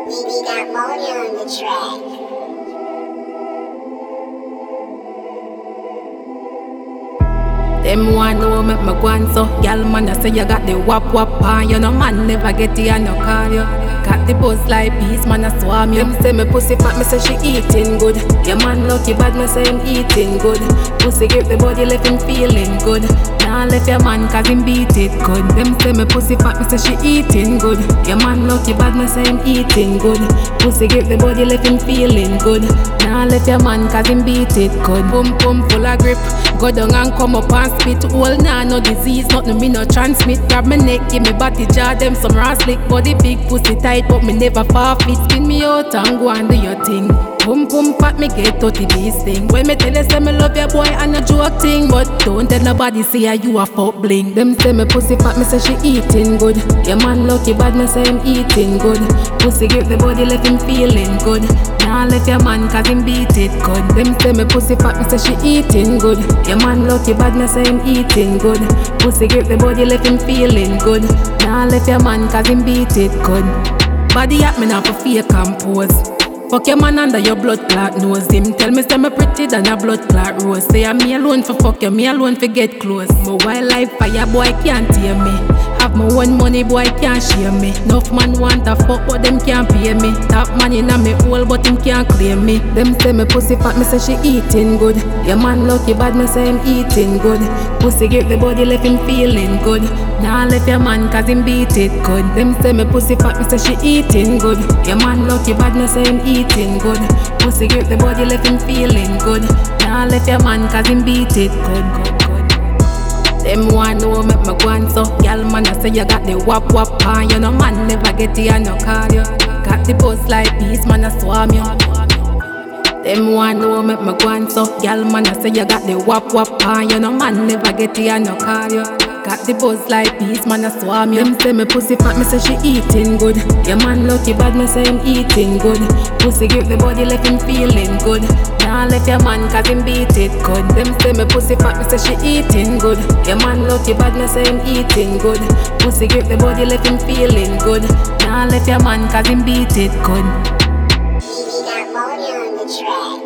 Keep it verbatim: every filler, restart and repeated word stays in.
B B got Monia on the track. Them want know make me go on so Y'all man I say you got the wap wap on. You know man never get you and no call you. Got the buzz like bees, man I swarm you. Them say me pussy fat, me say she eating good. Your man lucky bad, me say him eating good. Pussy grip the body left him feeling good. Nah left your man cause him beat it good. Them say me pussy fat, me say she eating good. Your man lucky bad, me say him eating good. Pussy grip the body left him feeling good. Nah left your man cause him beat it good. Boom boom full of grip. Go down and come up and spit. All nah no disease, nothing me no transmit. Grab my neck, give me body jar, them some raw slick. Body big, pussy tight, but me never forfeit. Spin me out and go and do your thing. Boom boom fat, me get thirty this thing. When me tell you say me love your boy and a joke thing, but don't tell nobody say you a fuck bling. Them say me pussy fat, me say she eating good. Your man lucky bad, me say him eating good. Pussy grip the body left him feeling good. Nah left your man cause him beat it good. Them say me pussy fat, me say she eating good. Your man lucky bad, me say him eating good. Pussy grip the body left him feeling good. Nah left your man cause him beat it good. Body up me now for fake compose. Fuck your man under your blood clot nose. Him tell me say me pretty than a blood clot rose. Say I'm me alone for fuck you, me alone for get close. My wildlife fire boy can't tear me. Have my one money boy can't share me. Enough man want a fuck but them can't pay me. Top man inna me hole but him can't claim me. Them say me pussy fat, me say she eating good. Your man lucky bad, me say him eating good. Pussy grip the body left him feeling good. Nah left your man cause him beat it good. Them say me pussy fat, me say she eating good. Your man lucky bad, me say him eating good. Pussy grip the body left him feeling good. Nah left your man cause him beat it good, good, good. Them want know make me go on so Y'all man I say you got the wap wap on. You know man never get you and no call you. Got the buzz like bees, man I swarm you. Them want know make me go on so Y'all man I say you got the wap wap on. You know man never get you and no call you. Got the buzz like bees, man I swarm you. Them say me pussy fat, me say she eating good. Your man lucky bad, me say him eating good. Pussy grip the body left him feeling good. Nah left your man cause him beat it good. Them say me pussy fat, me say she eating good. Your man lucky bad, me say him eating good. Pussy grip the body left him feeling good. Nah left your man cause him beat it good. B B got Monia on the track.